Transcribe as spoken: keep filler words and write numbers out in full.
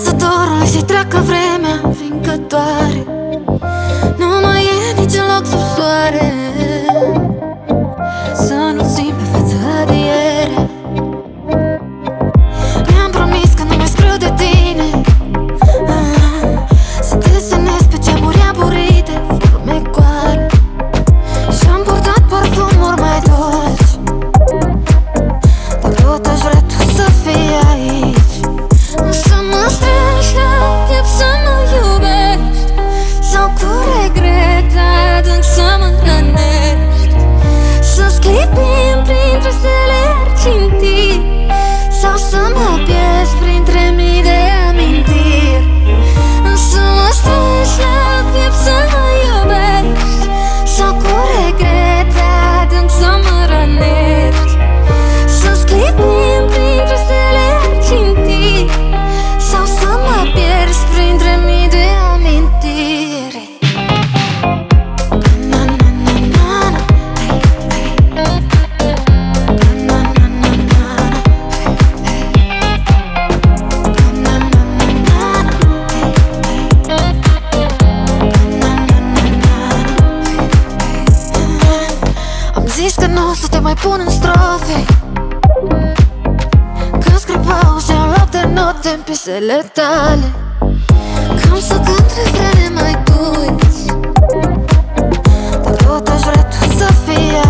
Lăsătorului să-i treacă vremea, fiindcă doare. Nu mai e niciun loc sub soare, să nu țin pe față adiere. Mi-am promis că nu mai scriu de tine, ah, să desenez pe geamuri aburite forme goale. Și-am purtat parfumuri mai dolci, dar tot aș vrea tu să fii aici. Să mă strângi la piept, să mă iubești, sau cu regret adânc să mă hrănești. Să sclipim printre stele argintiri, sau să mă pierzi printre mii de amintiri. Să mă strângi la piept, să mă iubești, sau cu regret adânc să mă rănești. Să sclipim printre stele argintiri, sau să mă pierzi printre mii de amintiri. Na, na, na, na, na. Hey, hey. Na, na, na, na, na. Hey, hey. Na, na, na, na, na. Hey, hey. Na, na, na, na, na. Hey, hey. Am zis că nu o să te mai pun în strofe, că scriu pauze în loc de note în piesele tale, că am să cânt refrene mai dulci, dar tot aș vrea tu să fii